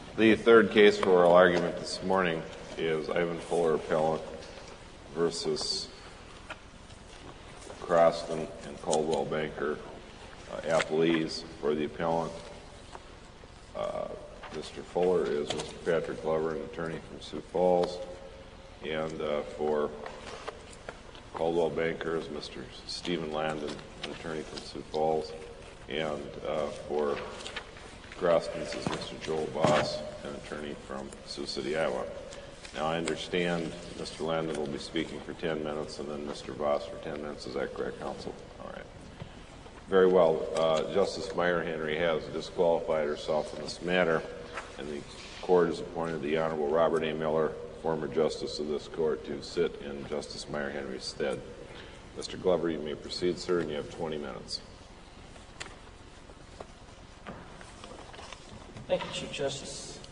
The third case for oral argument this morning is Ivan Fuller appellant versus Croston and Caldwell Banker appellees. For the appellant, Mr. Fuller is Mr. Patrick Glover, an attorney from Sioux Falls, and for Caldwell Banker is Mr. Stephen Landon, an attorney from Sioux Falls, and for Croston's is Mr. Joel Boss, an attorney from Sioux City, Iowa. Now, I understand Mr. Landon will be speaking for 10 minutes and then Mr. Boss for 10 minutes. Is that correct, counsel? All right. Very well. Justice Meyer Henry has disqualified herself in this matter, and the court has appointed the Honorable Robert A. Miller, former justice of this court, to sit in Justice Meyer Henry's stead. Mr. Glover, you may proceed, sir, and you have 20 minutes. Thank you, Chief Justice.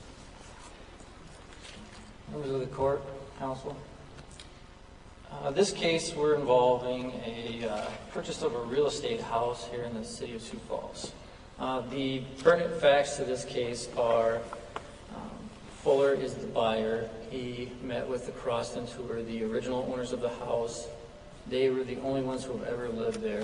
Members of the court, counsel. This case, we're involving a purchase of a real estate house here in the city of Sioux Falls. The pertinent facts to this case are Fuller is the buyer. He met with the Crostons, who were the original owners of the house. They were the only ones who have ever lived there.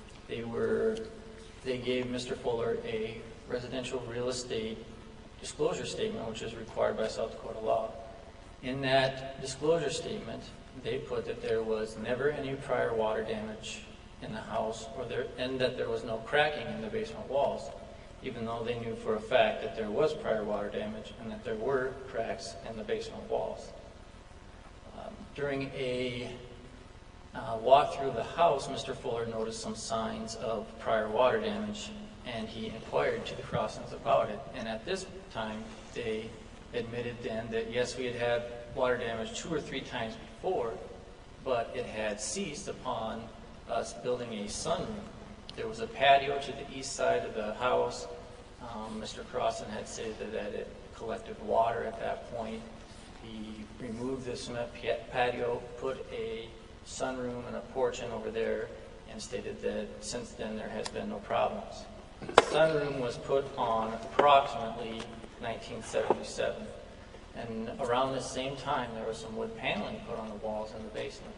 They gave Mr. Fuller a residential real estate disclosure statement, which is required by South Dakota law. In that disclosure statement, they put that there was never any prior water damage in the house, and that there was no cracking in the basement walls, even though they knew for a fact that there was prior water damage and that there were cracks in the basement walls. During a walk through the house, Mr. Fuller noticed some signs of prior water damage, and he inquired to the Crostons about it. And at this time, they admitted then that yes, we had had water damage 2 or 3 times before, but it had ceased upon us building a sunroom. There was a patio to the east side of the house. Mr. Croston had stated that it collected water at that point. He removed the cement patio, put a sunroom and a porch in over there, and stated that since then there has been no problems. The sunroom was put on approximately 1977, and around the same time there was some wood paneling put on the walls in the basement.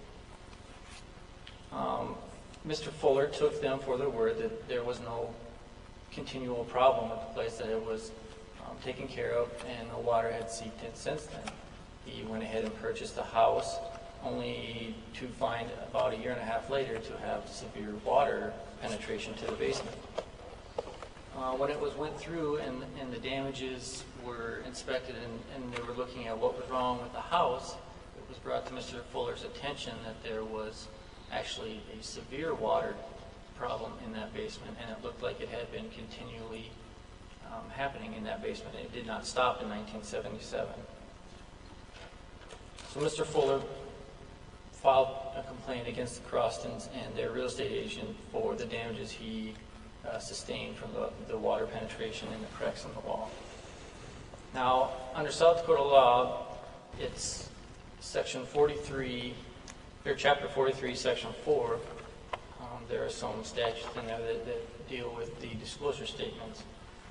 Mr. Fuller took them for their word that there was no continual problem with the place, that it was taken care of and the water had seeped in since then. He went ahead and purchased the house, only to find about 1.5 years later to have severe water penetration to the basement. When it went through and the damages were inspected and they were looking at what was wrong with the house, it was brought to Mr. Fuller's attention that there was actually a severe water problem in that basement, and it looked like it had been continually happening in that basement. It did not stop in 1977. So Mr. Fuller filed a complaint against the Crostons and their real estate agent for the damages he sustained from the water penetration and the cracks in the wall. Now, under South Dakota law, it's Section 43, or Chapter 43, Section 4. There are some statutes in there that deal with the disclosure statements.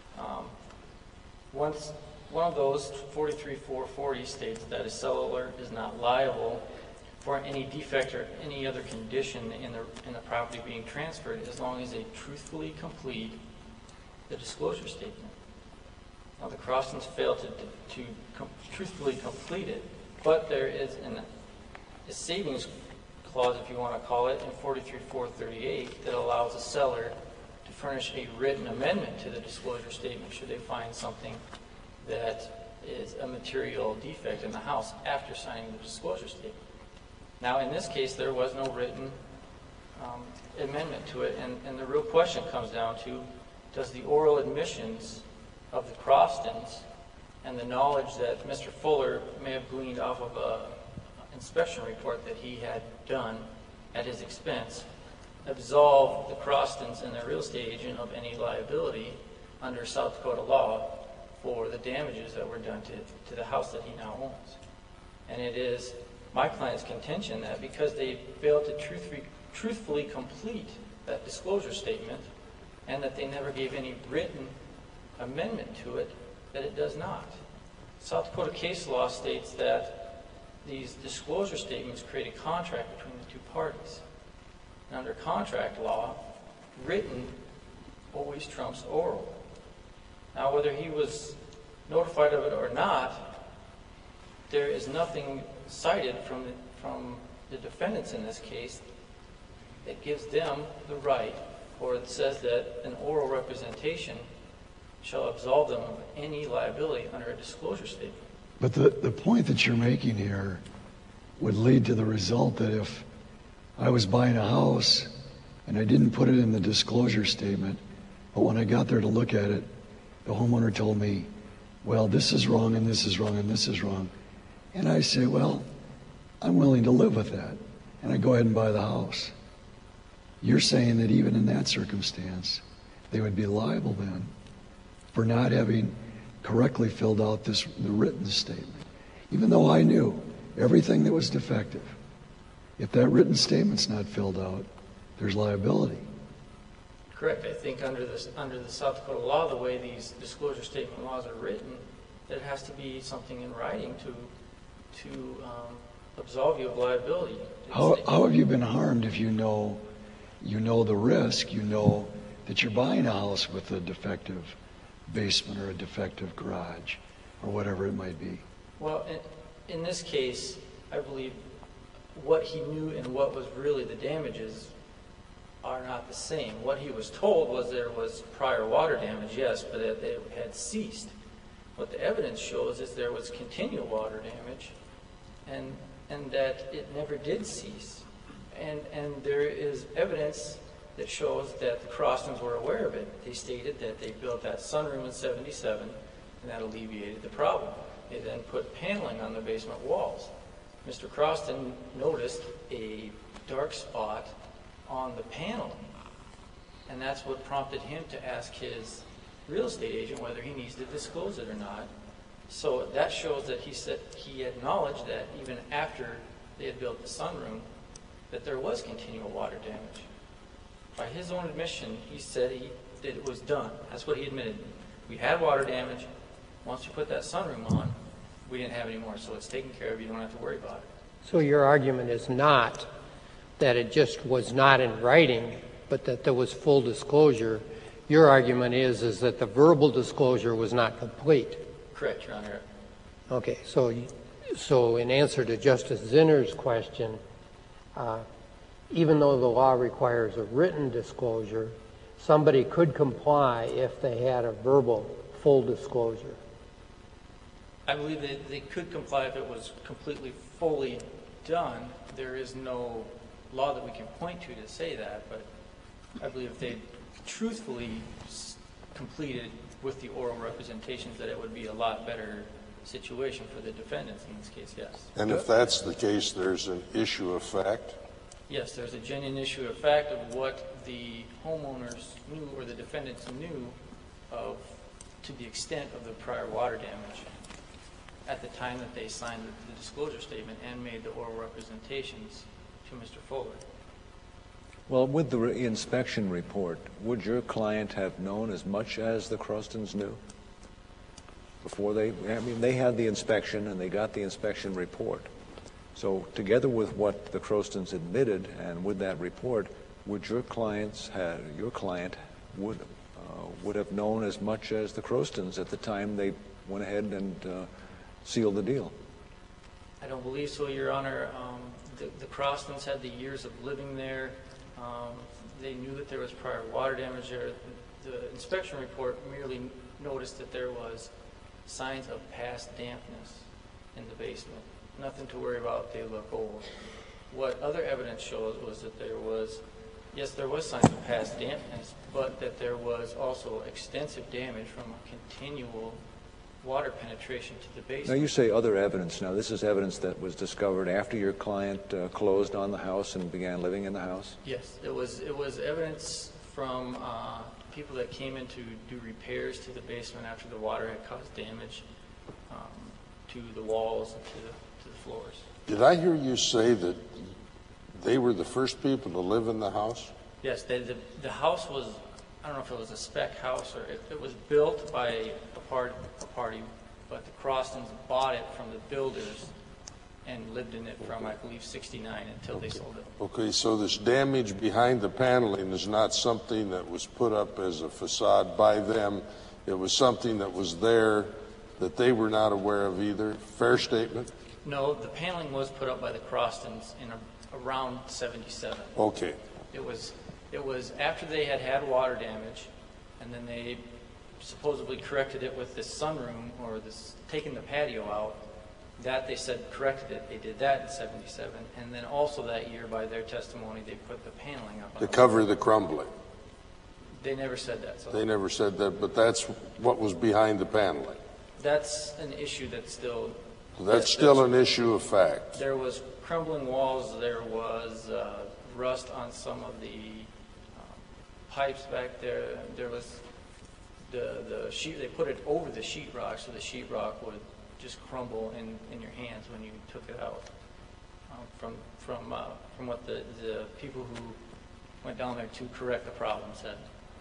One of those, 43-440, states that a seller is not liable for any defect or any other condition in the property being transferred as long as they truthfully complete the disclosure statement. Now, the Crostons failed to truthfully complete it, but there is a savings clause, if you want to call it, in 43-438 that allows a seller to furnish a written amendment to the disclosure statement should they find something that is a material defect in the house after signing the disclosure statement. Now, in this case, there was no written amendment to it, and the real question comes down to, does the oral admissions of the Crostons and the knowledge that Mr. Fuller may have gleaned off of an inspection report that he had done at his expense absolve the Crostons and their real estate agent of any liability under South Dakota law for the damages that were done to the house that he now owns? And it is my client's contention that because they failed to truthfully complete that disclosure statement and that they never gave any written amendment to it, that it does not. South Dakota case law states that these disclosure statements create a contract between the two parties. And under contract law, written always trumps oral. Now, whether he was notified of it or not, there is nothing cited from the defendants in this case that gives them the right, or it says that an oral representation shall absolve them of any liability under a disclosure statement. But the point that you're making here would lead to the result that if I was buying a house and I didn't put it in the disclosure statement, but when I got there to look at it, the homeowner told me, well, this is wrong and this is wrong and this is wrong. And I say, well, I'm willing to live with that. And I go ahead and buy the house. You're saying that even in that circumstance, they would be liable then for not having correctly filled out the written statement, even though I knew everything that was defective. If that written statement's not filled out, there's liability. Correct. I think under the South Dakota law, the way these disclosure statement laws are written, that it has to be something in writing to absolve you of liability. How have you been harmed if you know the risk, you know that you're buying a house with a defective basement or a defective garage or whatever it might be? Well, in this case, I believe what he knew and what was really the damages are not the same. What he was told was there was prior water damage, yes, but that it had ceased. What the evidence shows is there was continual water damage and that it never did cease. And there is evidence that shows that the Crostons were aware of it. They stated that they built that sunroom in '77 and that alleviated the problem. They then put paneling on the basement walls. Mr. Croston noticed a dark spot on the paneling, and that's what prompted him to ask his real estate agent whether he needs to disclose it or not. So that shows that he said he acknowledged that even after they had built the sunroom, that there was continual water damage. By his own admission, he said that it was done. That's what he admitted. We had water damage. Once you put that sunroom on, we didn't have any more, so it's taken care of. You don't have to worry about it. So your argument is not that it just was not in writing, but that there was full disclosure. Your argument is that the verbal disclosure was not complete. Correct, Your Honor. Okay, so in answer to Justice Zinner's question, even though the law requires a written disclosure, somebody could comply if they had a verbal full disclosure. I believe that they could comply if it was completely, fully done. There is no law that we can point to say that, but I believe if they truthfully completed with the oral representations, that it would be a lot better situation for the defendants in this case, yes. And if that's the case, there's an issue of fact? Yes, there's a genuine issue of fact of what the homeowners knew or the defendants knew of to the extent of the prior water damage at the time that they signed the disclosure statement and made the oral representations to Mr. Fuller. Well, with the inspection report, would your client have known as much as the Crostons knew before they had the inspection and they got the inspection report. So together with what the Crostons admitted and with that report, would your client would have known as much as the Crostons at the time they went ahead and sealed the deal? I don't believe so, Your Honor. The Crostons had the years of living there. They knew that there was prior water damage there. The inspection report merely noticed that there was signs of past dampness in the basement. Nothing to worry about. They look old. What other evidence shows was that there was signs of past dampness, but that there was also extensive damage from a continual water penetration to the basement. Now, you say other evidence. Now, this is evidence that was discovered after your client closed on the house and began living in the house? Yes, it was evidence from people that came in to do repairs to the basement after the water had caused damage to the walls and to the floors. Did I hear you say that they were the first people to live in the house? Yes, the house was, I don't know if it was a spec house or it was built by a party but the Crostons bought it from the builders and lived in it from, I believe, 69 until they sold it. Okay, so this damage behind the paneling is not something that was put up as a facade by them. It was something that was there that they were not aware of either. Fair statement? No, the paneling was put up by the Crostons in around 77. Okay. It was after they had water damage, and then they supposedly corrected it with this sunroom or this taking the patio out. That they said corrected it. They did that in 77, and then also that year, by their testimony, they put the paneling up. To cover the crumbling. They never said that. So They never said that, but that's what was behind the paneling. that's an issue that's still. That's still an issue of fact. There was crumbling walls. There was rust on some of the pipes back there. There was the sheet. They put it over the sheetrock, so the sheetrock would just crumble in your hands when you took it out. From what the people who went down there to correct the problem said.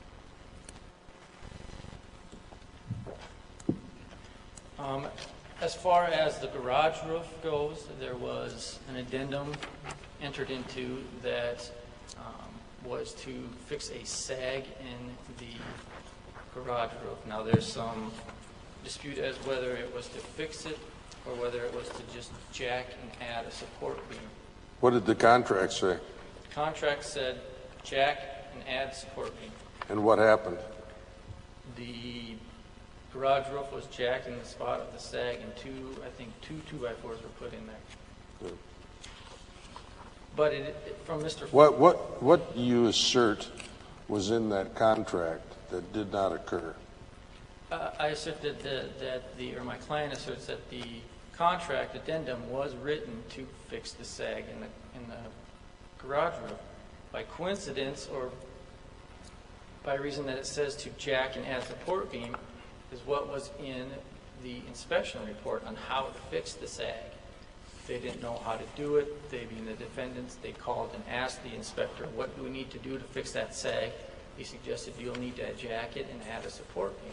As far as the garage roof goes, there was an addendum entered into that was to fix a sag in the garage roof. Now there's some dispute as whether it was to fix it or whether it was to just jack and add a support beam. What did the contract say? The contract said jack and add support beam. And what happened? The garage roof was jacked in the spot of the sag, and two 2x4s were put in there. But from Mr. What do you assert was in that contract that did not occur? I assert that my client asserts that the contract addendum was written to fix the sag in the garage roof. By coincidence, or by reason that it says to jack and add support beam, is what was in the inspection report on how to fix the sag. They didn't know how to do it. They, being the defendants, they called and asked the inspector, what do we need to do to fix that sag? He suggested you'll need to jack it and add a support beam.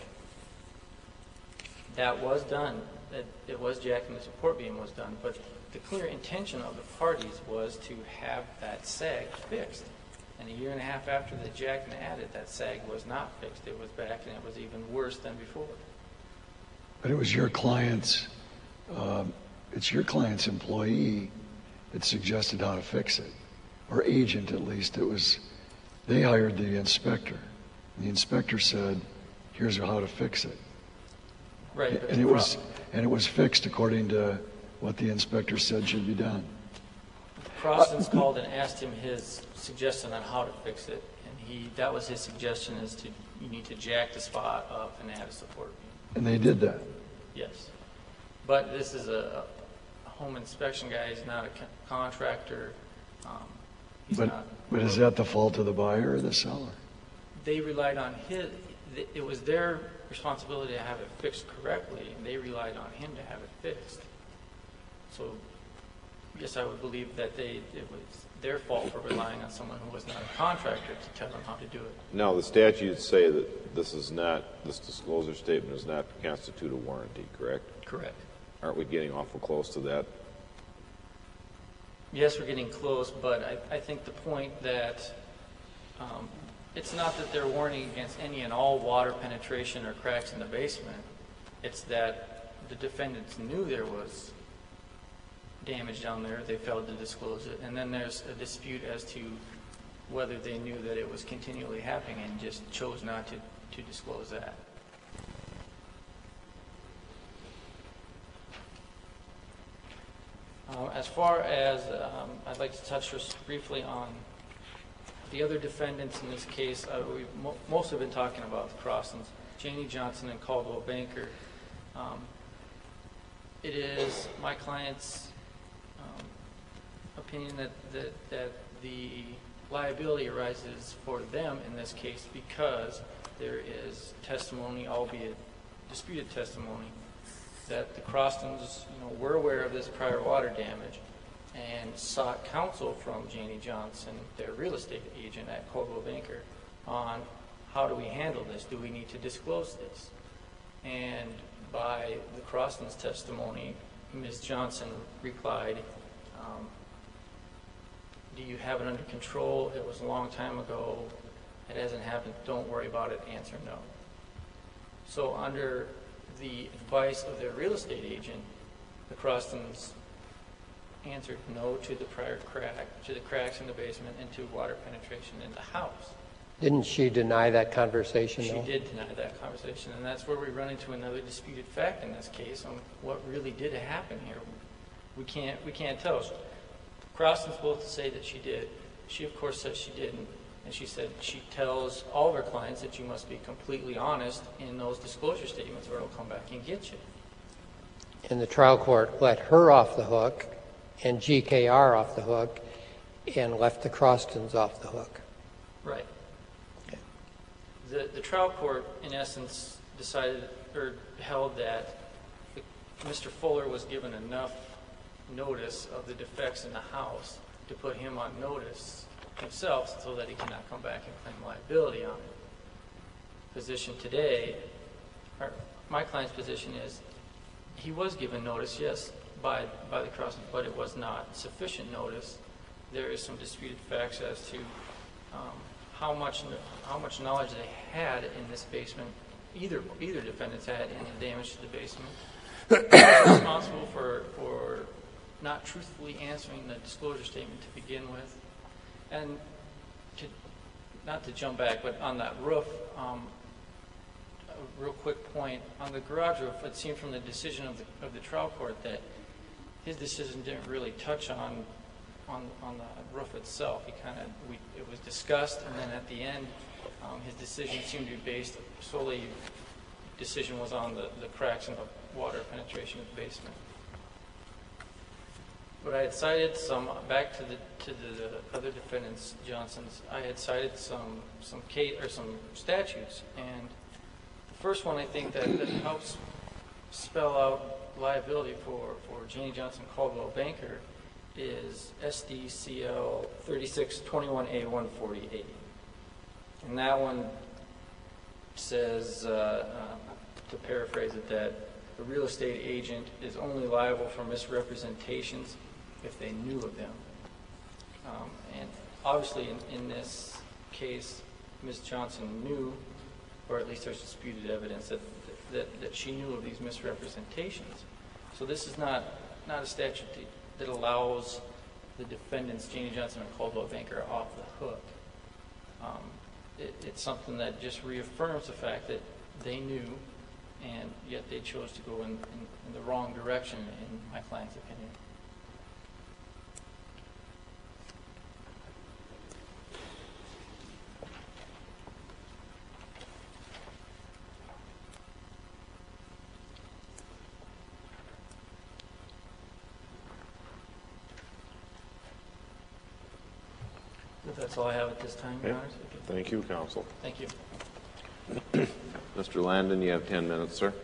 That was done. It was jacked and the support beam was done, but the clear intention of the parties was to have that sag fixed. And a year and a half after the jacked and added, that sag was not fixed. It was back, and it was even worse than before. But it was your client's, it's your client's employee that suggested how to fix it, or agent at least. They hired the inspector. The inspector said, here's how to fix it. Right. And it was fixed according to what the inspector said should be done. Crostons called and asked him his suggestion on how to fix it, and that was his suggestion, is you need to jack the spot up and add a support beam. And they did that. Yes. But this is a home inspection guy. He's not a contractor. But is that the fault of the buyer or the seller? They relied on it was their responsibility to have it fixed correctly, and they relied on him to have it fixed. So, yes, I would believe that it was their fault for relying on someone who was not a contractor to tell them how to do it. Now, the statutes say that this disclosure statement does not constitute a warranty, correct? Correct. Aren't we getting awful close to that? Yes, we're getting close, but I think the point that it's not that they're warning against any and all water penetration or cracks in the basement. It's that the defendants knew there was damage down there. They failed to disclose it. And then there's a dispute as to whether they knew that it was continually happening and just chose not to disclose that. As far as, I'd like to touch just briefly on the other defendants in this case. We've mostly been talking about the Crostons, Janie Johnson and Caldwell Banker. It is my client's opinion that the liability arises for them in this case because there is testimony, albeit disputed testimony, that the Crostons were aware of this prior water damage and sought counsel from Janie Johnson, their real estate agent at Caldwell Banker, on how do we handle this? Do we need to disclose this? And by the Croston's testimony, Ms. Johnson replied, do you have it under control? It was a long time ago. It hasn't happened. Don't worry about it. Answer no. So under the advice of their real estate agent, the Crostons answered no to the prior to the cracks in the basement and to water penetration in the house. Didn't she deny that conversation, She though? did deny that conversation, and that's where we run into another disputed fact in this case on what really did happen here. We can't tell. Crostons both say that she did. She, of course, says she didn't, and she said she tells all of her clients that you must be completely honest in those disclosure statements or it'll come back and get you. And the trial court let her off the hook and GKR off the hook and left the Crostons off the hook. Right. The trial court, in essence, decided or held that Mr. Fuller was given enough notice of the defects in the house to put him on notice himself so that he cannot come back and claim liability on it. Position today, or my client's position is he was given notice, yes, by the Crostons, but it was not sufficient notice. There is some disputed facts as to how much knowledge they had in this basement. Either defendants had in the damage to the basement. Who was responsible for not truthfully answering the disclosure statement to begin with. And not to jump back, but on that roof, a real quick point. On the garage roof, it seemed from the decision of the trial court that his decision didn't really touch on the roof itself. It was discussed, and then at the end, his decision seemed to be based solely. Decision was on the cracks and the water penetration of the basement. But I had cited some back to the other defendants, Johnson's. I had cited some statutes, and the first one I think that helps spell out liability for Janie Johnson Caldwell Banker is SDCL 3621A148, and that one says, to paraphrase it, that the real estate agent is only liable for misrepresentations if they knew of them. And obviously in this case, Ms. Johnson knew, or at least there's disputed evidence that she knew of these misrepresentations. So this is not a statute that allows the defendants, Janie Johnson and Caldwell Banker, off the hook. It's something that just reaffirms the fact that they knew, and yet they chose to go in the wrong direction, in my client's opinion. That's all I have at this time, Your Okay. Honors. Thank you, counsel. Thank you. Mr. Landon, you have 10 minutes, sir.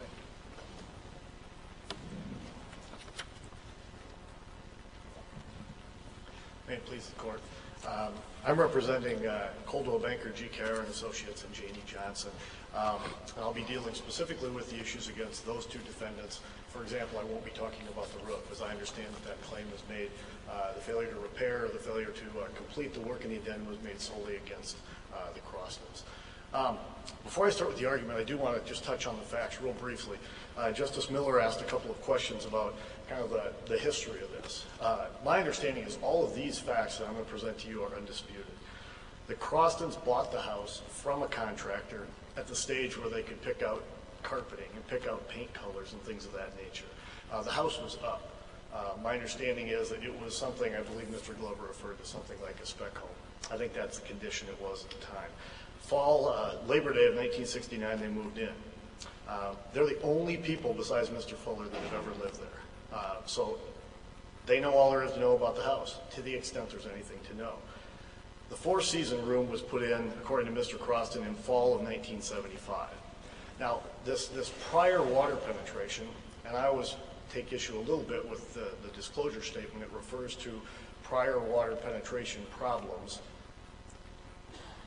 May it please the court. I'm representing Coldwell Banker, GKR and Associates, and Janie Johnson. I'll be dealing specifically with the issues against those two defendants. For example, I won't be talking about the roof, as I understand that claim was made. The failure to repair or the failure to complete the work in the addendum was made solely against the Crostons. Before I start with the argument, I do want to just touch on the facts real briefly. Justice Miller asked a couple of questions about kind of the history of this. My understanding is all of these facts that I'm going to present to you are undisputed. The Crostons bought the house from a contractor at the stage where they could pick out carpeting and pick out paint colors and things of that nature. The house was up. My understanding is that it was something, I believe Mr. Glover referred to something like a spec home. I think that's the condition it was at the time. Labor Day of 1969, they moved in. They're the only people besides Mr. Fuller that have ever lived there. So they know all there is to know about the house, to the extent there's anything to know. The four-season room was put in, according to Mr. Croston, in fall of 1975. Now, this prior water penetration, and I always take issue a little bit with the disclosure statement. It refers to prior water penetration problems.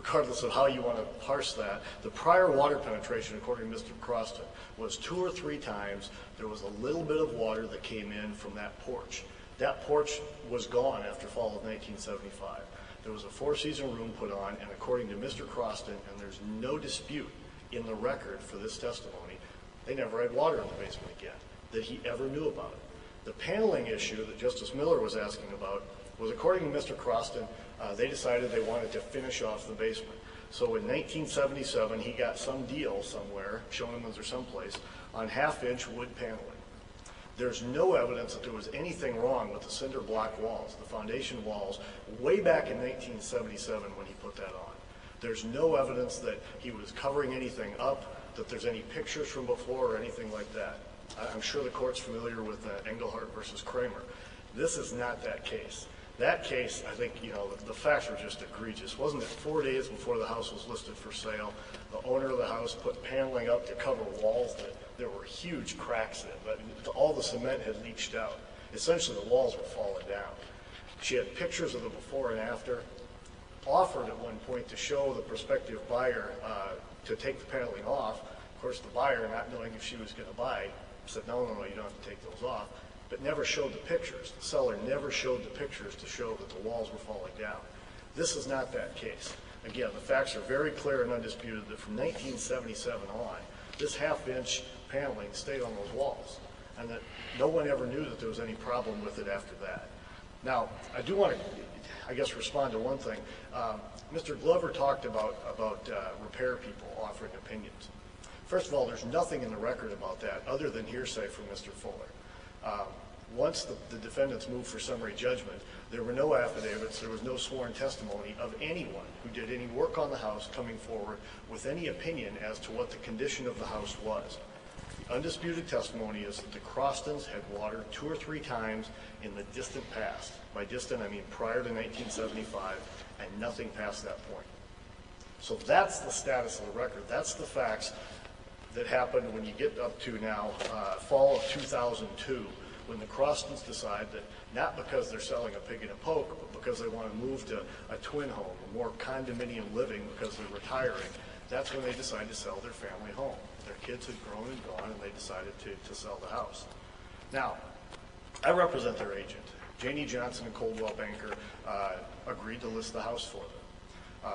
regardless of how you want to parse that, the prior water penetration, according to Mr. Croston, was 2 or 3 times. There was a little bit of water that came in from that porch. That porch was gone after fall of 1975. There was a 4-season room put on, and according to Mr. Croston, and there's no dispute in the record for this testimony, they never had water in the basement again, that he ever knew about it. The paneling issue that Justice Miller was asking about was, according to Mr. Croston, they decided they wanted to finish off the basement. So in 1977, he got some deal somewhere, Schoenemann's or someplace, on 1/2-inch wood paneling. There's no evidence that there was anything wrong with the cinder block walls, the foundation walls, way back in 1977 when he put that on. There's no evidence that he was covering anything up, that there's any pictures from before or anything like that. I'm sure the court's familiar with Engelhardt versus Kramer. This is not that case. That case, I think, the facts were just egregious. Wasn't it 4 days before the house was listed for sale, the owner of the house put paneling up to cover walls that there were huge cracks in, but all the cement had leached out. Essentially, the walls were falling down. She had pictures of the before and after, offered at one point to show the prospective buyer to take the paneling off. Of course, the buyer, not knowing if she was going to buy, said, no, you don't have to take those off, but never showed the pictures. The seller never showed the pictures to show that the walls were falling down. This is not that case. Again, the facts are very clear and undisputed that from 1977 on, this 1/2-inch paneling stayed on those walls, and that no one ever knew that there was any problem with it after that. Now, I do want to, respond to one thing. Mr. Glover talked about repair people offering opinions. First of all, there's nothing in the record about that other than hearsay from Mr. Fuller. Once the defendants moved for summary judgment, there were no affidavits, there was no sworn testimony of anyone who did any work on the house coming forward with any opinion as to what the condition of the house was. The undisputed testimony is that the Crostons had water 2 or 3 times in the distant past. By distant, I mean prior to 1975, and nothing past that point. So that's the status of the record. That's the facts that happened when you get up to now, fall of 2002, when the Crostons decide that not because they're selling a pig in a poke, but because they want to move to a twin home, a more condominium living because they're retiring, that's when they decide to sell their family home. Their kids had grown and gone, and they decided to sell the house. Now, I represent their agent. Janie Johnson and Coldwell Banker agreed to list the house for them.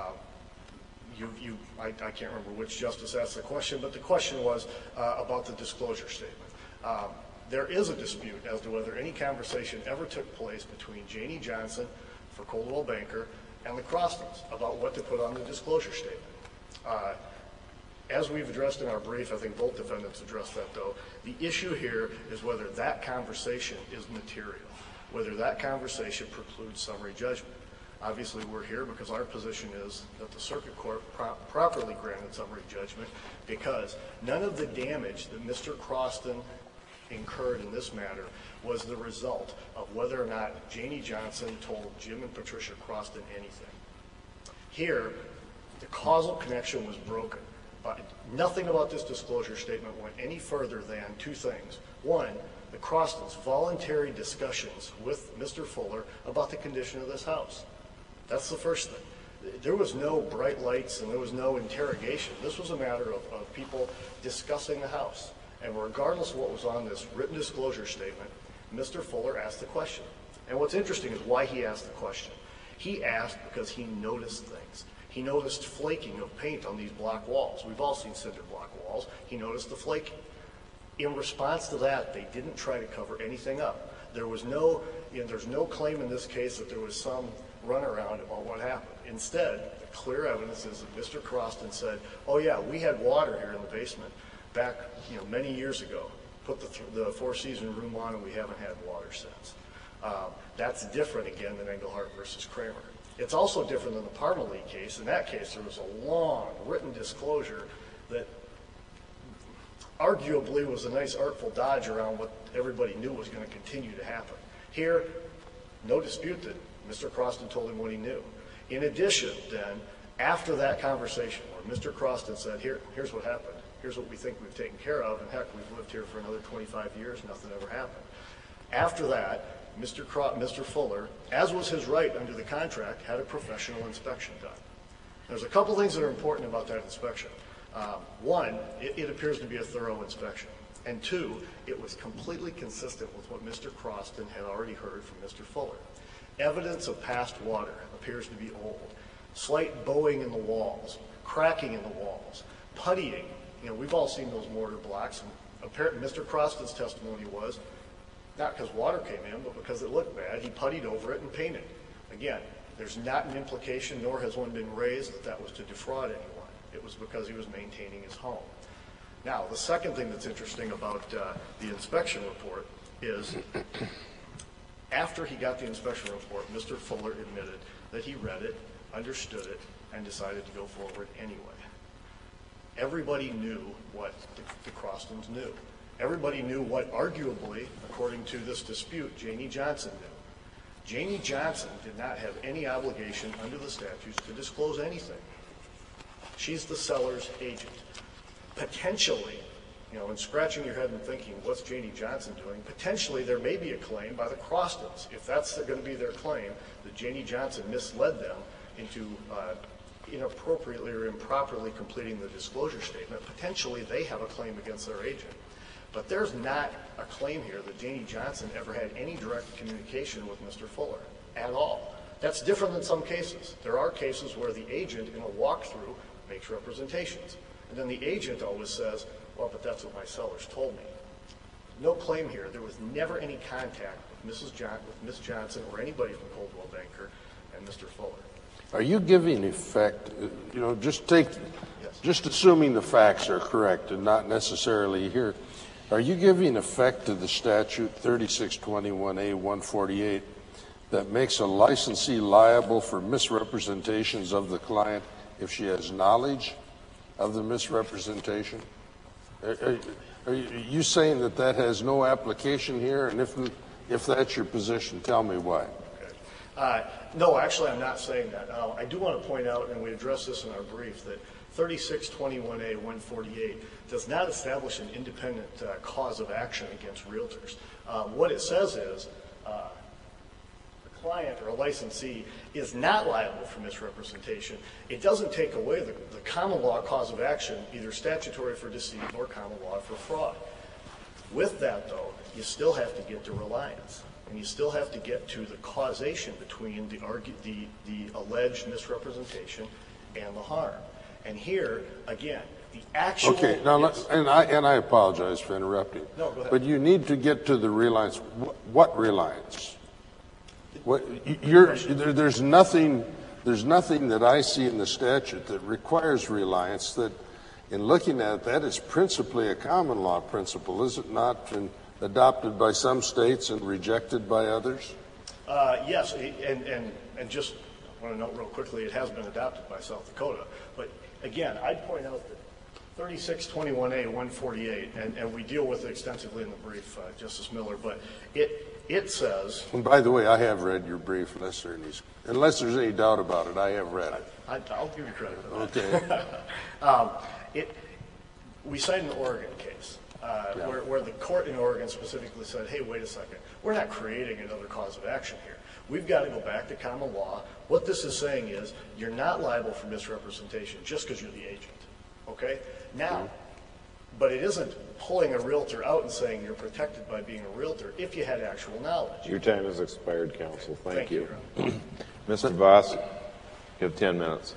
I can't remember which justice asked the question, but the question was about the disclosure statement. There is a dispute as to whether any conversation ever took place between Janie Johnson for Coldwell Banker and the Crostons about what to put on the disclosure statement. As we've addressed in our brief, I think both defendants addressed that, though, the issue here is whether that conversation is material, whether that conversation precludes summary judgment. Obviously, we're here because our position is that the circuit court properly granted summary judgment because none of the damage that Mr. Croston incurred in this matter was the result of whether or not Janie Johnson told Jim and Patricia Croston anything. Here, the causal connection was broken. Nothing about this disclosure statement went any further than 2 things. One, the Crostons' voluntary discussions with Mr. Fuller about the condition of this house. That's the first thing. There was no bright lights and there was no interrogation. This was a matter of people discussing the house. And regardless of what was on this written disclosure statement, Mr. Fuller asked the question. And what's interesting is why he asked the question. He asked because he noticed things. He noticed flaking of paint on these block walls. We've all seen cinder block walls. He noticed the flaking. In response to that, they didn't try to cover anything up. There was there's no claim in this case that there was some runaround about what happened. Instead, the clear evidence is that Mr. Croston said, oh yeah, we had water here in the basement back many years ago. Put the 4-season room on and we haven't had water since. That's different again than Engelhardt versus Kramer. It's also different than the Parmalee case. In that case, there was a long written disclosure that arguably was a nice artful dodge around what everybody knew was going to continue to happen. Here, no dispute that Mr. Croston told him what he knew. In addition, then, after that conversation where Mr. Croston said, here's what happened, here's what we think we've taken care of, and heck, we've lived here for another 25 years, nothing ever happened. After that, Mr. Fuller, as was his right under the contract, had a professional inspection done. There's a couple things that are important about that inspection. One, it appears to be a thorough inspection. And two, it was completely consistent with what Mr. Croston had already heard from Mr. Fuller. Evidence of past water appears to be old. Slight bowing in the walls, cracking in the walls, puttying. You know, we've all seen those mortar blocks. And apparently Mr. Croston's testimony was not because water came in, but because it looked bad. He puttied over it and painted. Again, there's not an implication, nor has one been raised, that that was to defraud anyone. It was because he was maintaining his home. Now, the second thing that's interesting about the inspection report is after he got the inspection report, Mr. Fuller admitted that he read it, understood it, and decided to go forward anyway. Everybody knew what the Crostons knew. Everybody knew what, arguably, according to this dispute, Janie Johnson knew. Janie Johnson did not have any obligation under the statutes to disclose anything. She's the seller's agent. Potentially, you know, and scratching your head and thinking, what's Janie Johnson doing? Potentially, there may be a claim by the Crostons, if that's going to be their claim, that Janie Johnson misled them into inappropriately or improperly completing the disclosure statement. Potentially, they have a claim against their agent. But there's not a claim here that Janie Johnson ever had any direct communication with Mr. Fuller at all. That's different than some cases. There are cases where the agent, in a walkthrough, makes representations. And then the agent always says, well, but that's what my sellers told me. No claim here. There was never any contact with Ms. Johnson or anybody from Coldwell Banker and Mr. Fuller. Are you giving effect, you know, just assuming the facts are correct and not necessarily here, are you giving effect to the statute 3621A148 that makes a licensee liable for misrepresentations of the client if she has knowledge of the misrepresentation? Are you saying that that has no application here? And if that's your position, tell me why. Okay. No, actually, I'm not saying that. I do want to point out, and we addressed this in our brief, that 3621A148 does not establish an independent cause of action against realtors. What it says is a client or a licensee is not liable for misrepresentation. It doesn't take away the common law cause of action, either statutory for deceit or common law for fraud. With that, though, you still have to get to reliance, and you still have to get to the causation between the alleged misrepresentation and the harm. And here, again, the actual... Okay, now, yes. and I apologize for interrupting. No, go ahead. But you need to get to the reliance. What reliance? There's nothing that I see in the statute that requires reliance that, in looking at it, that is principally a common law principle, is it not? And adopted by some states and rejected by others? Yes, and just I want to note real quickly, it has been adopted by South Dakota. But again, I'd point out that 3621A148, and we deal with it extensively in the brief, Justice Miller, but it says... And by the way, I have read your brief, unless there's any doubt about it, I have read it. I'll give you credit for that. Okay. We cite an Oregon case where the court in Oregon specifically said, hey, wait a second, we're not creating another cause of action here. We've got to go back to common law. What this is saying is you're not liable for misrepresentation just because you're the agent. Okay? Now, but it isn't pulling a realtor out and saying you're protected by being a realtor if you had actual knowledge. Your time has expired, counsel. Thank you. you. Mr. Voss, you have 10 minutes.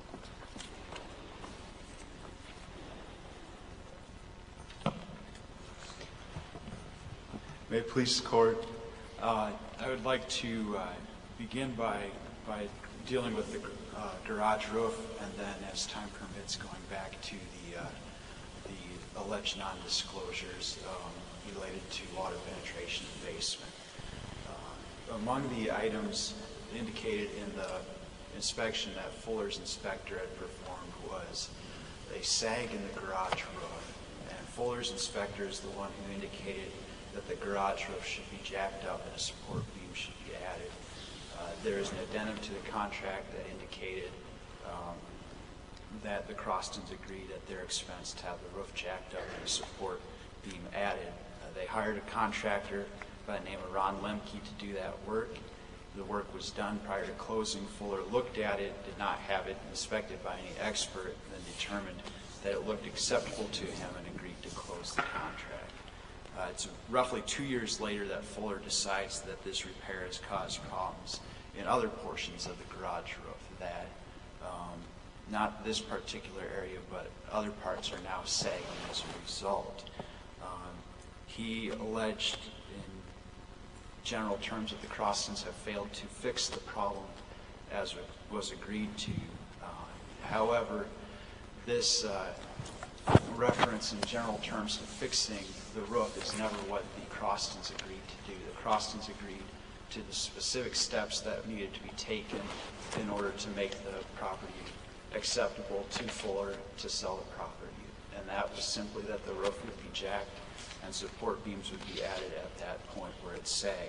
May it please the court, I would like to begin by dealing with the garage roof, and then, as time permits, going back to the alleged non-disclosures related to water penetration in the basement. Among the items indicated in the inspection that Fuller's inspector had performed was a sag in the garage roof, and Fuller's inspector is the one who indicated that the garage roof should be jacked up and a support beam should be added. There is an addendum to the contract that indicated that the Crostons agreed at their expense to have the roof jacked up and a support beam added. They hired a contractor by the name of Ron Lemke to do that work, the work was done prior to closing. Fuller looked at it, did not have it inspected by any expert, and then determined that it looked acceptable to him and agreed to close the contract. It's roughly 2 years later that Fuller decides that this repair has caused problems in other portions of the garage roof, that not this particular area, but other parts are now sagging as a result. He alleged in general terms that the Crostons have failed to fix the problem as was agreed to. However, this reference in general terms to fixing the roof is never what the Crostons agreed to do. The Crostons agreed to the specific steps that needed to be taken in order to make the property acceptable to Fuller to sell the property. And that was simply that the roof would be jacked and support beams would be added at that point where it sagged.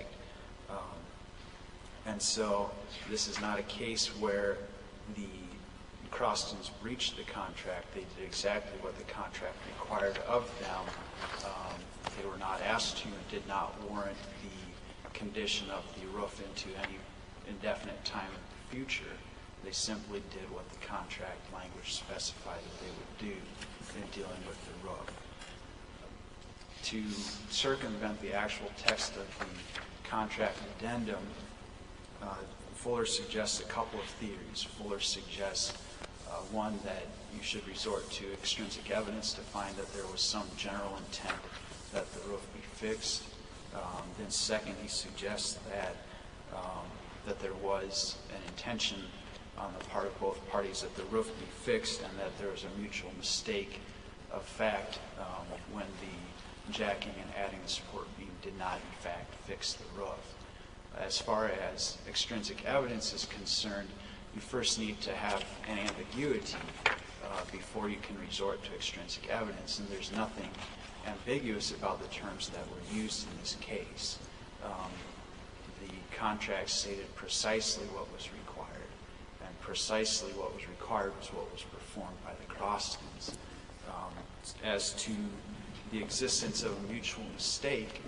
And so this is not a case where the Crostons breached the contract. They did exactly what the contract required of them. They were not asked to and did not warrant the condition of the roof into any indefinite time in the future. They simply did what the contract language specified that they would do in dealing with the roof. To circumvent the actual text of the contract addendum, Fuller suggests a couple of theories. Fuller suggests one, that you should resort to extrinsic evidence to find that there was some general intent that the roof be fixed. Then second, he suggests that there was an intention on the part of both parties that the roof be fixed and that there was a mutual mistake of fact when the jacking and adding the support beam did not in fact fix the roof. As far as extrinsic evidence is concerned, you first need to have an ambiguity before you can resort to extrinsic evidence, and there's nothing ambiguous about the terms that were used in this case. The contract stated precisely what was required, and precisely what was required was what was performed by the Crostons. As to the existence of a mutual mistake,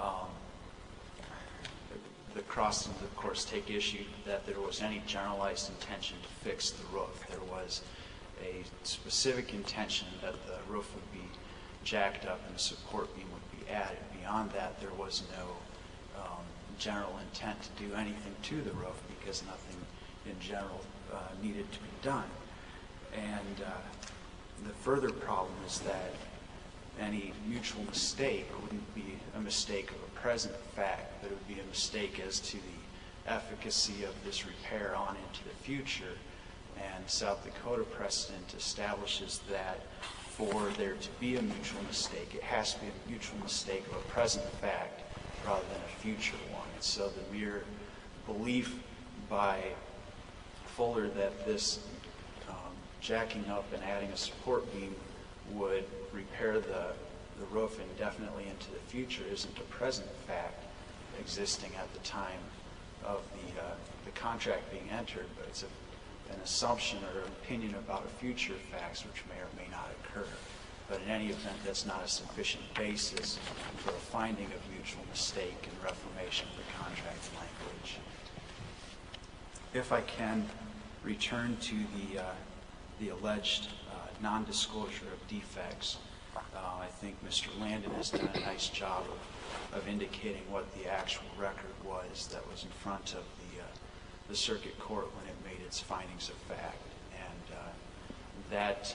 the Crostons, of course, take issue that there was any generalized intention to fix the roof. There was a specific intention that the roof would be jacked up and the support beam would be added. Beyond that, there was no general intent to do anything to the roof because nothing in general needed to be done. And the further problem is that any mutual mistake wouldn't be a mistake of a present fact, but it would be a mistake as to the efficacy of this repair on into the future. And South Dakota precedent establishes that for there to be a mutual mistake, it has to be a mutual mistake of a present fact rather than a future one. And so the mere belief by Fuller that this jacking up and adding a support beam would repair the roof indefinitely into the future isn't a present fact existing at the time of the contract being entered, but it's an assumption or an opinion about a future facts which may or may not occur. But in any event, that's not a sufficient basis for a finding of mutual mistake and reformation of the contract language. If I can return to the alleged non-disclosure of defects, I think Mr. Landon has done a nice job of indicating what the actual record was that was in front of the circuit court when it made its findings of fact. And that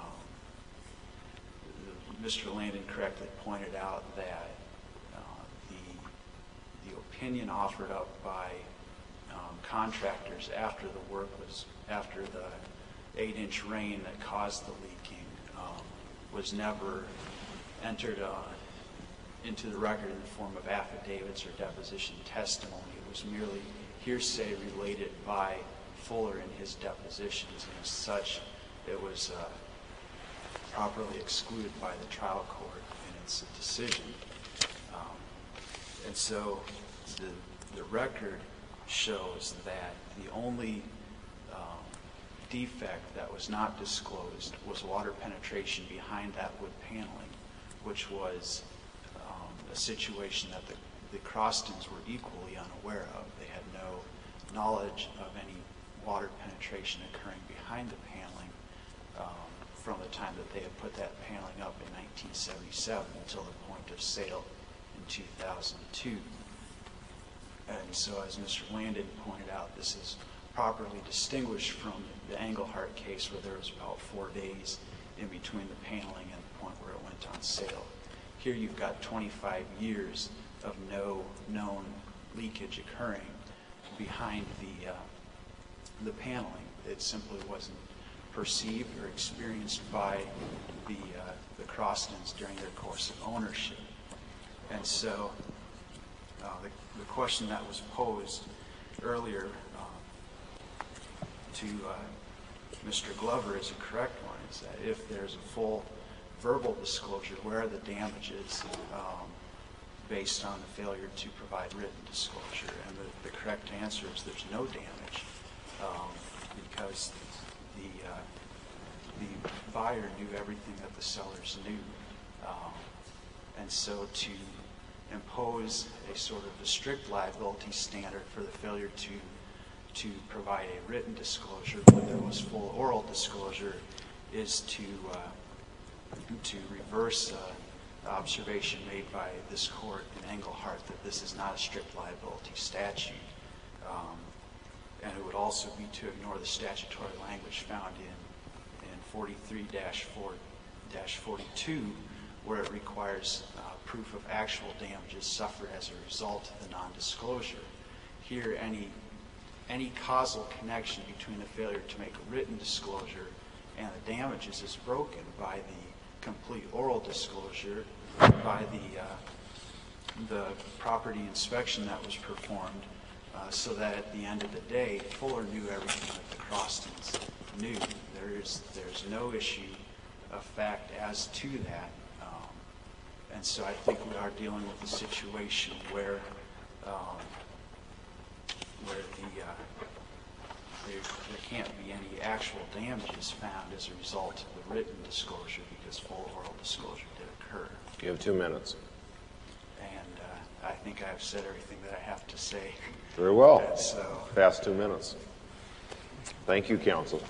Mr. Landon correctly pointed out that the opinion offered up by contractors after the work was, after the 8-inch rain that caused the leaking was never entered into the record in the form of affidavits or deposition testimony. It was merely hearsay related by Fuller in his depositions, and as such, it was properly excluded by the trial court in its decision. And so the record shows that the only defect that was not disclosed was water penetration behind that wood paneling, which was a situation that the Crostons were equally unaware of. They had no knowledge of any water penetration occurring behind the paneling from the time that they had put that paneling up in 1977 until the point of sale in 2002. And so, as Mr. Landon pointed out, this is properly distinguished from the Engelhardt case, where there was about 4 days in between the paneling and the point where it went on sale. Here you've got 25 years of no known leakage occurring behind the paneling. It simply wasn't perceived or experienced by the Crostons during their course of ownership. And so the question that was posed earlier to Mr. Glover is a correct one, is that if there's a full verbal disclosure, where are the damages based on the failure to provide written disclosure? And the correct answer is there's no damage because the buyer knew everything that the sellers knew. And so to impose a sort of a strict liability standard for the failure to provide a written disclosure when there was full oral disclosure is to reverse the observation made by this court in Engelhardt that this is not a strict liability statute. And it would also be to ignore the statutory language found in 43-4-42, where it requires proof of actual damages suffered as a result of the non-disclosure. Here, any causal connection between the failure to make a written disclosure and the damages is broken by the complete oral disclosure, by the property inspection that was performed, so that at the end of the day, Fuller knew everything that the Crostons knew. There's no issue of fact as to that. And so I think we are dealing with a situation where there can't be any actual damages found as a result of the written disclosure because full oral disclosure did occur. You have 2 minutes. And I think I've said everything that I have to say. Very well. And so, Past 2 minutes. Thank you, counsel.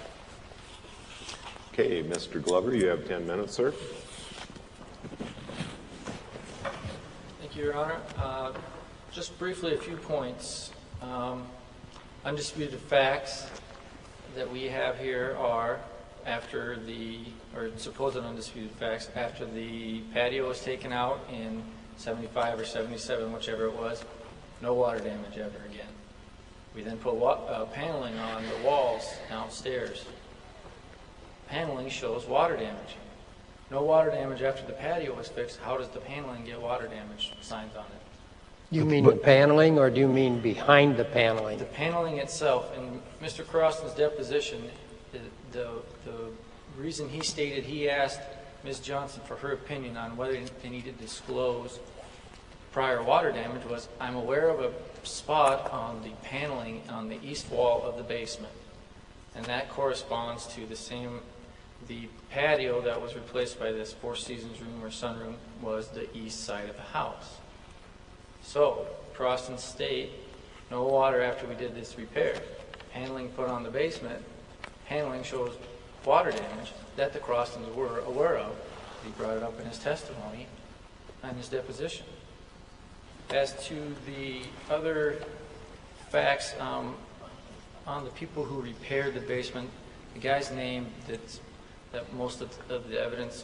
Okay, Mr. Glover, you have 10 minutes, sir. Thank you, Your Honor. Just briefly, a few points. Undisputed facts that we have here are supposed undisputed facts, after the patio was taken out in 75 or 77, whichever it was, no water damage ever again. We then put paneling on the walls downstairs. Paneling shows water damage. No water damage after the patio was fixed. How does the paneling get water damage signs on it? You mean the paneling, or do you mean behind the paneling? The paneling itself. In Mr. Croston's deposition, the reason he stated he asked Ms. Johnson for her opinion on whether they needed to disclose prior water damage was, I'm aware of a spot on the paneling on the east wall of the basement. And that corresponds to the patio that was replaced by this Four Seasons room or sunroom was the east side of the house. So, Croston state, no water after we did this repair. Paneling put on the basement, paneling shows water damage that the Crostons were aware of. He brought it up in his testimony and his deposition. As to the other facts on the people who repaired the basement, the guy's name that most of the evidence,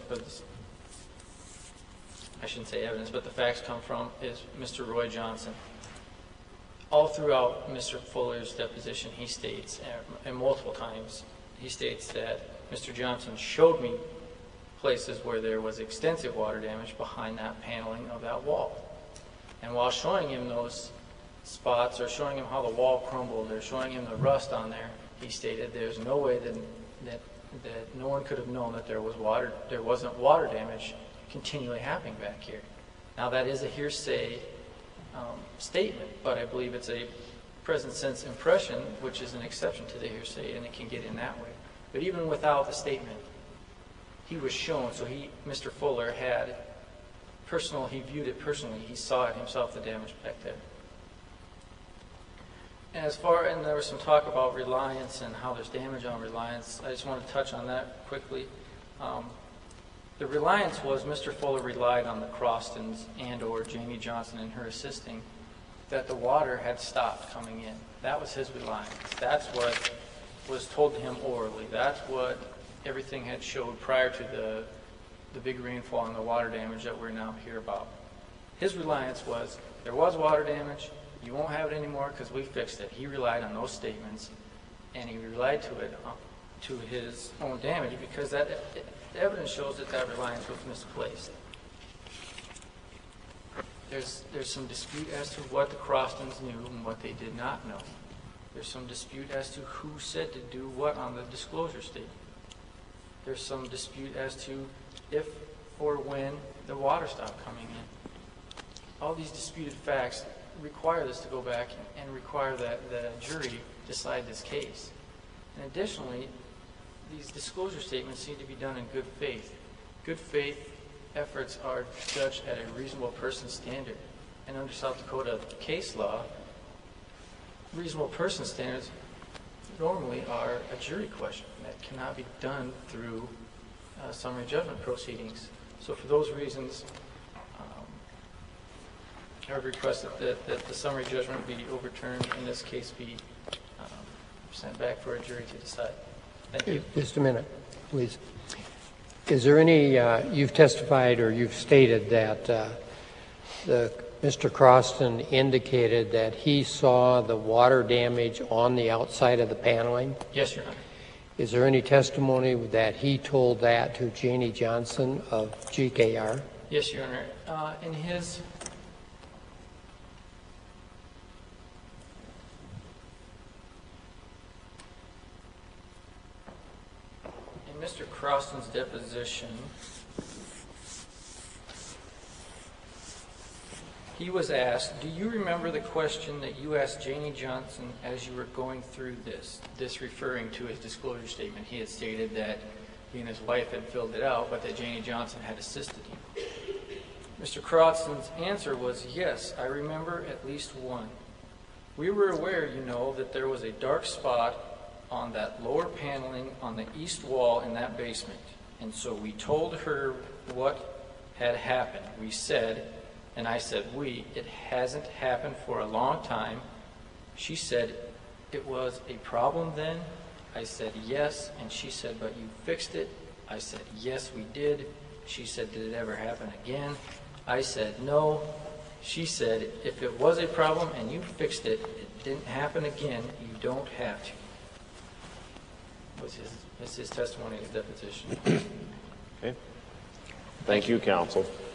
I shouldn't say evidence, but the facts come from is Mr. Roy Johnson. All throughout Mr. Fuller's deposition, he states, and multiple times, he states that Mr. Johnson showed me places where there was extensive water damage behind that paneling of that wall. And while showing him those spots or showing him how the wall crumbled or showing him the rust on there, he stated there's no way that no one could have known that there wasn't water damage continually happening back here. Now that is a hearsay statement, but I believe it's a present sense impression, which is an exception to the hearsay, and it can get in that way. But even without the statement, he was shown, so Mr. Fuller he viewed it personally, he saw it himself, the damage back there. And there was some talk about reliance and how there's damage on reliance. I just want to touch on that quickly. The reliance was Mr. Fuller relied on the Crostons and or Jamie Johnson and her assisting that the water had stopped coming in. That was his reliance. That's what was told to him orally. That's what everything had showed prior to the big rainfall and the water damage that we're now here about. His reliance was there was water damage. You won't have it anymore because we fixed it. He relied on those statements, and he relied to his own damage because the evidence shows that reliance was misplaced. There's some dispute as to what the Crostons knew and what they did not know. There's some dispute as to who said to do what on the disclosure statement. There's some dispute as to if or when the water stopped coming in. All these disputed facts require this to go back and require that the jury decide this case. And additionally, these disclosure statements need to be done in good faith. Good faith efforts are judged at a reasonable person standard. And under South Dakota case law, reasonable person standards normally are a jury question that cannot be done through summary judgment proceedings. So for those reasons, I would request that the summary judgment be overturned, in this case be sent back for a jury to decide. Thank you. Just a minute, please. Is there any, you've testified or you've stated that Mr. Croston indicated that he saw the water damage on the outside of the paneling? Yes, Your Honor. Is there any testimony that he told that to Janie Johnson of GKR? Yes, Your Honor. In Mr. Croston's deposition, he was asked, do you remember the question that you asked Janie Johnson as you were going through this referring to his disclosure statement? He had stated that he and his wife had filled it out, but that Janie Johnson had assisted him. Mr. Croston's answer was, yes, I remember at least one. We were aware, that there was a dark spot on that lower paneling on the east wall in that basement. And so we told her what had happened. We said, and I said, it hasn't happened for a long time. She said, it was a problem then? I said, yes. And she said, but you fixed it? I said, yes, we did. She said, did it ever happen again? I said, no. She said, if it was a problem and you fixed it, it didn't happen again, you don't have to. Was his testimony, his deposition. Okay. Thank you, counsel.